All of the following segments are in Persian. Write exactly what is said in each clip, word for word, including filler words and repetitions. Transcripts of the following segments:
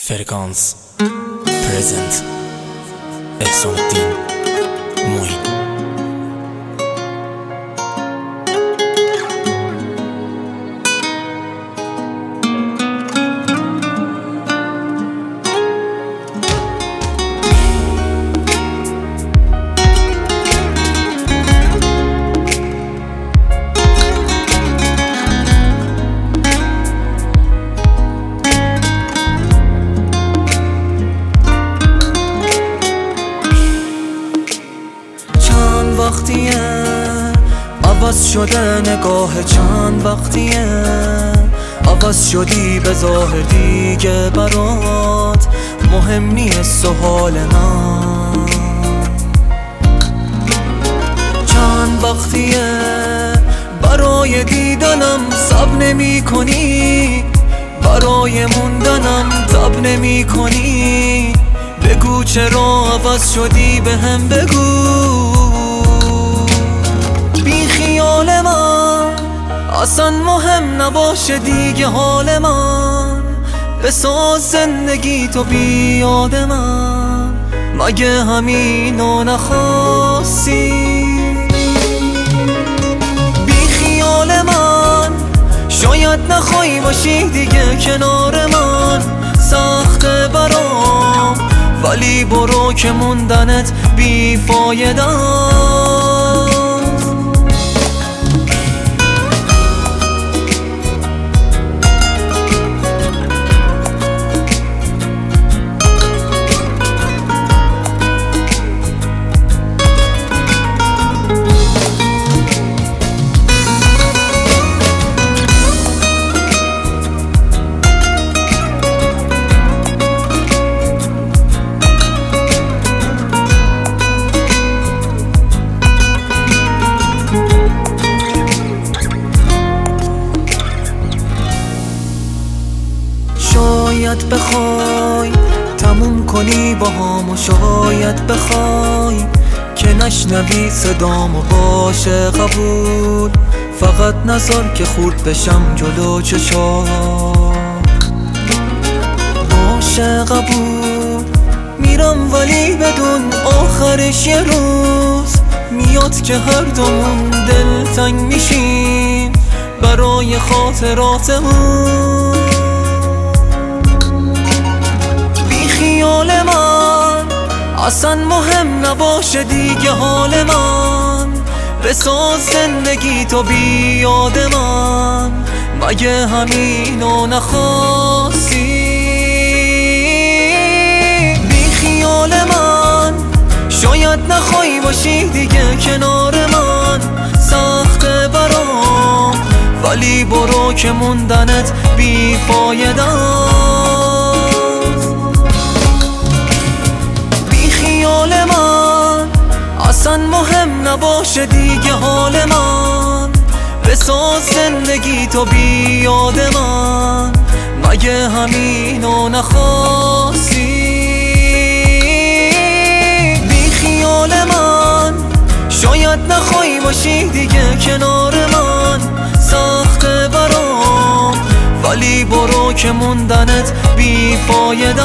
فرکانس پرزنت احسان الدین معین. وقتیه عوض شده نگاه، چند وقتیه عوض شدی به ظاهر، دیگه برات مهم نیست و حال من. چند وقتیه برای دیدنم صبر نمی کنی، برای موندنم تب نمی کنی. بگو چرا عوض شدی، به هم بگو. بی خیال من اصلا مهم نباشه دیگه حال من، بساز زندگی تو بی یاد من. مگه همینو نخواستی؟ بی خیال من شاید نخوای باشی دیگه کنار من، سخته برام ولی برو که موندنت بی فایده. شاید بخوای تموم کنی با هم و شاید بخوای که نشنوی صدامو، باشه قبول. فقط نذار که خورد بشم جلو چشات، باشه قبول. میرم ولی بدون آخرش یه روز میاد که هر دومون دلتنگ میشیم برای خاطراتمون. خیال من اصلا مهم نباشه دیگه حال من، بساز زندگی تو بی یاد من. مگه همینو نخواستی؟ بی خیال من شاید نخوای باشی دیگه کنار من، سخته برام ولی برو که موندنت بی فایده. اصلا مهم نباشه دیگه حال من، بساز زندگی تو بی یاد من. مگه همینو نخواستی؟ بی خیال من شاید نخوای باشی دیگه کنار من، سخته برام ولی برو که موندنت بی فایده.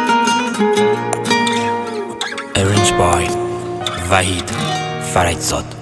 Arranged by وحید فرجزاد.